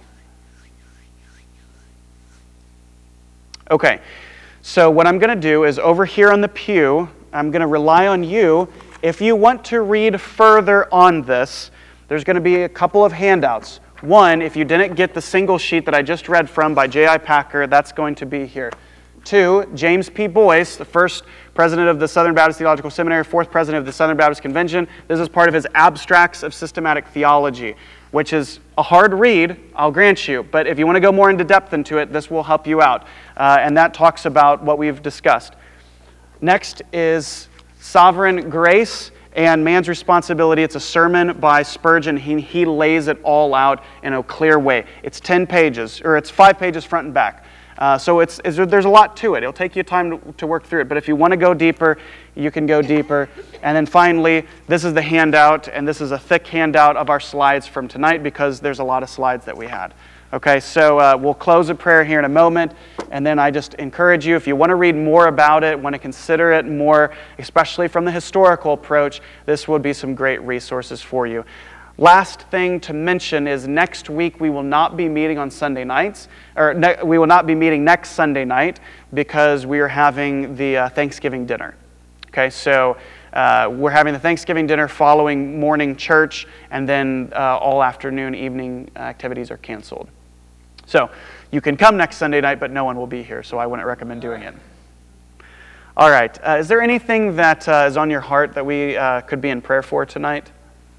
Okay, so what I'm going to do is over here on the pew, I'm going to rely on you. If you want to read further on this, there's going to be a couple of handouts. One, if you didn't get the single sheet that I just read from by J.I. Packer, that's going to be here. Two, James P. Boyce, the first president of the Southern Baptist Theological Seminary, fourth president of the Southern Baptist Convention. This is part of his Abstracts of Systematic Theology, which is a hard read, I'll grant you, but if you want to go more into depth into it, this will help you out. And that talks about what we've discussed. Next is Sovereign Grace and Man's Responsibility. It's a sermon by Spurgeon. He lays it all out in a clear way. It's 10 pages, or it's 5 pages front and back. So there's a lot to it. It'll take you time to work through it. But if you want to go deeper, you can go deeper. And then finally, this is the handout, and this is a thick handout of our slides from tonight because there's a lot of slides that we had. Okay, so we'll close a prayer here in a moment, and then I just encourage you, if you want to read more about it, want to consider it more, especially from the historical approach, this would be some great resources for you. Last thing to mention is next week we will not be meeting on Sunday nights, we will not be meeting next Sunday night because we are having the Thanksgiving dinner. Okay, so we're having the Thanksgiving dinner following morning church, and then all afternoon, evening activities are canceled. So you can come next Sunday night, but no one will be here, so I wouldn't recommend doing it. All right, is there anything that is on your heart that we could be in prayer for tonight?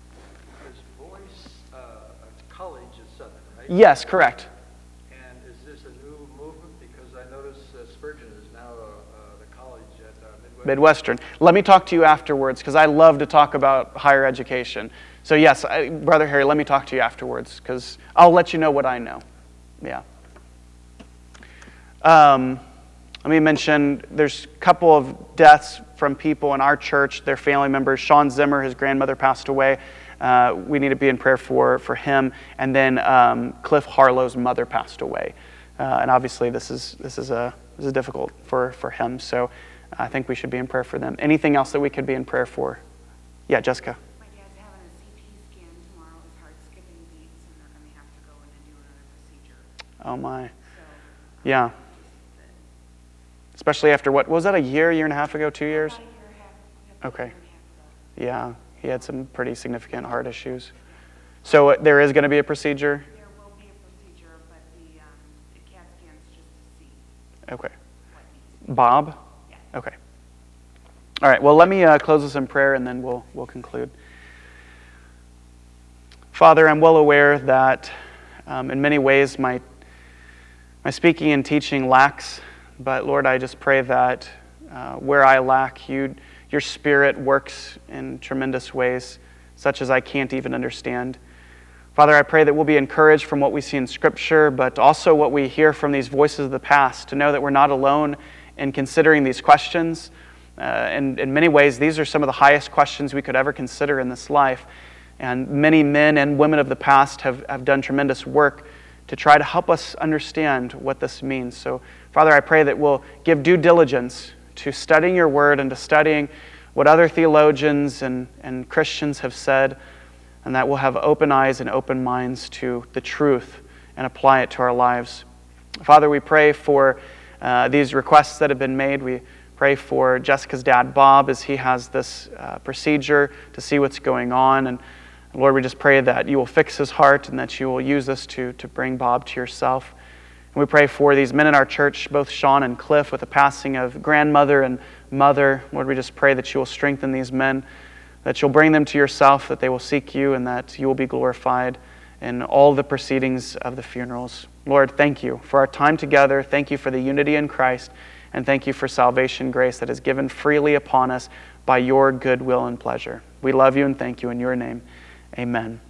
College is Southern, right? Yes, correct. And is this a new movement? Because I noticed Spurgeon is now the college at Midwestern. Let me talk to you afterwards, because I love to talk about higher education. So yes, Brother Harry, let me talk to you afterwards, because I'll let you know what I know. Yeah. Let me mention, there's a couple of deaths from people in our church, their family members. Sean Zimmer, his grandmother passed away. We need to be in prayer for him. And then Cliff Harlow's mother passed away. And obviously this is difficult for him. So I think we should be in prayer for them. Anything else that we could be in prayer for? Yeah, Jessica. My dad's having a CT scan tomorrow. His heart's skipping beats, and they're going to have to go in and do another procedure. Oh my. So, Yeah. Especially after what was that, a year and a half ago, 2 years? about a year and a half. Okay. Yeah, he had some pretty significant heart issues. So there is going to be a procedure? There will be a procedure, but the Okay. what needs to be. Bob? Yes. Okay. All right, well, let me close this in prayer, and then we'll conclude. Father, I'm well aware that in many ways my speaking and teaching lacks, but Lord, I just pray that where I lack, your Spirit works in tremendous ways, such as I can't even understand. Father, I pray that we'll be encouraged from what we see in Scripture, but also what we hear from these voices of the past, to know that we're not alone in considering these questions. And in many ways, these are some of the highest questions we could ever consider in this life. And many men and women of the past have done tremendous work to try to help us understand what this means. So, Father, I pray that we'll give due diligence to studying your word and to studying what other theologians and Christians have said, and that we'll have open eyes and open minds to the truth and apply it to our lives. Father, we pray for these requests that have been made. We pray for Jessica's dad, Bob, as he has this procedure to see what's going on. And Lord, we just pray that you will fix his heart and that you will use this to bring Bob to yourself. And we pray for these men in our church, both Sean and Cliff, with the passing of grandmother and mother. Lord, we just pray that you will strengthen these men, that you'll bring them to yourself, that they will seek you, and that you will be glorified in all the proceedings of the funerals. Lord, thank you for our time together. Thank you for the unity in Christ. And thank you for salvation grace that is given freely upon us by your good will and pleasure. We love you and thank you in your name. Amen.